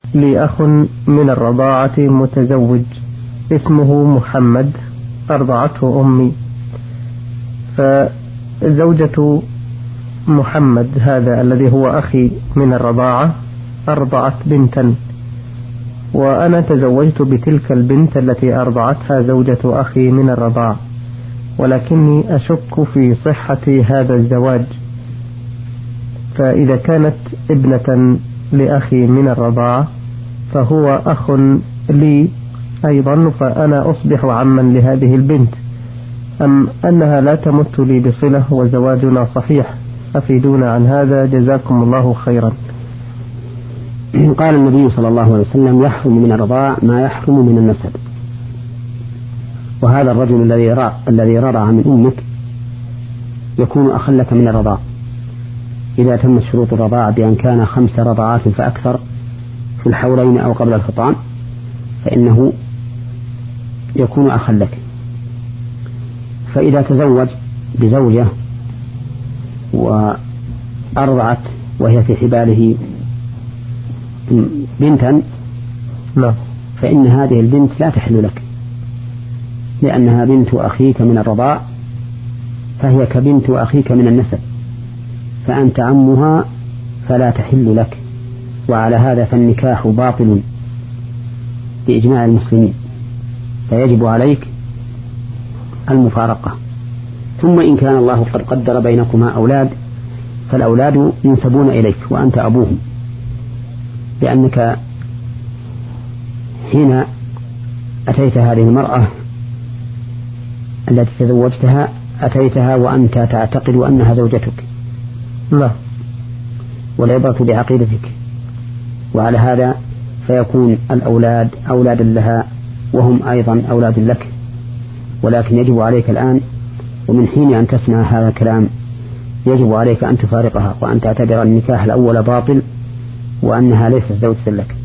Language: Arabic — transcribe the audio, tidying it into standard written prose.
لي أخ من الرضاعة متزوج اسمه محمد، أرضعته أمي، فزوجة محمد هذا الذي هو أخي من الرضاعة أرضعت بنتا، وأنا تزوجت بتلك البنت التي أرضعتها زوجة أخي من الرضاعة، ولكني أشك في صحة هذا الزواج. فإذا كانت ابنة لأخي من الرضاعة فهو أخ لي أيضا، فأنا أصبح عما لهذه البنت، أم أنها لا تمت لي بصلة وزواجنا صحيح؟ أفيدونا عن هذا جزاكم الله خيرا. قال النبي صلى الله عليه وسلم: يحرم من الرضاع ما يحرم من النسب. وهذا الرجل الذي رضع من أمك يكون أخا لك من الرضاع إذا تمت شروط الرضاعة بأن كان 5 رضعات فأكثر في الحولين أو قبل الفطام، فإنه يكون أخا لك. فإذا تزوج بزوجة وأرضعت وهي في حباله بنتا فإن هذه البنت لا تحل لك، لأنها بنت أخيك من الرضاع، فهي كبنت أخيك من النسب، فأنت عمها فلا تحل لك. وعلى هذا فالنكاح باطل بإجماع المسلمين، فيجب عليك المفارقة. ثم إن كان الله قد قدر بينكما أولاد فالأولاد ينسبون إليك وأنت أبوهم، لأنك حين أتيت هذه المرأة التي تزوجتها أتيتها وأنت تعتقد أنها زوجتك، لا، والعبرة بعقيدتك. وعلى هذا فيكون الأولاد أولادا لها وهم أيضا أولاد لك. ولكن يجب عليك الآن ومن حين أن تسمع هذا الكلام يجب عليك أن تفارقها وأن تعتبر النكاح الأول باطل وأنها ليست زوجة لك.